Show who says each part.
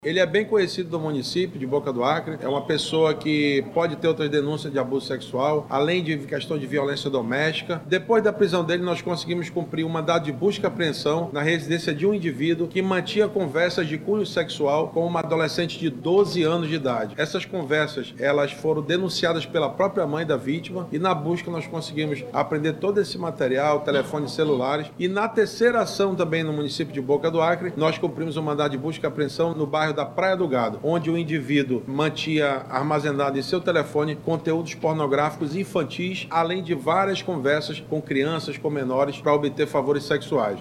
Speaker 1: Ele é bem conhecido do município de Boca do Acre, é uma pessoa que pode ter outras denúncias de abuso sexual, além de questão de violência doméstica. Depois da prisão dele, nós conseguimos cumprir um mandado de busca e apreensão na residência de um indivíduo que mantinha conversas de cunho sexual com uma adolescente de 12 anos de idade. Essas conversas, elas foram denunciadas pela própria mãe da vítima e na busca nós conseguimos apreender todo esse material, telefones celulares. E na terceira ação também no município de Boca do Acre, nós cumprimos um mandado de busca e apreensão no bairro da Praia do Gado, onde o indivíduo mantinha armazenado em seu telefone conteúdos pornográficos infantis, além de várias conversas com crianças, com menores, para obter favores sexuais.